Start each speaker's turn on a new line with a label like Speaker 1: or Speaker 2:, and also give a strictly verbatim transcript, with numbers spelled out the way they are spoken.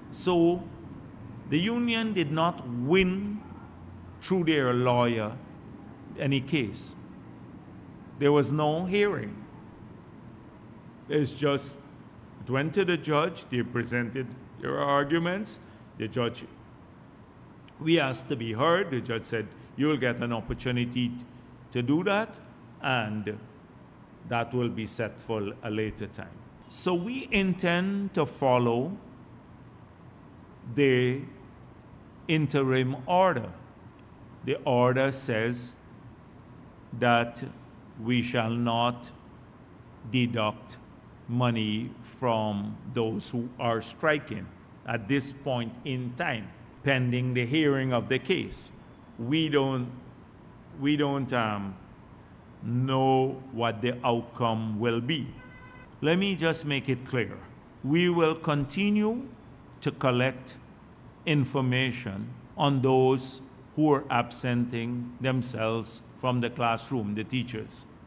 Speaker 1: So the union did not win through their lawyer any case. There was no hearing. It's just, it went to the judge, they presented their arguments, the judge, we asked to be heard, the judge said, you'll get an opportunity to do that, and that will be set for a later time. So we intend to follow the interim order. The order says that we shall not deduct money from those who are striking at this point in time, pending the hearing of the case. We don't, we don't um, know what the outcome will be. Let me just make it clear. We will continue to collect information on those who are absenting themselves from the classroom, the teachers.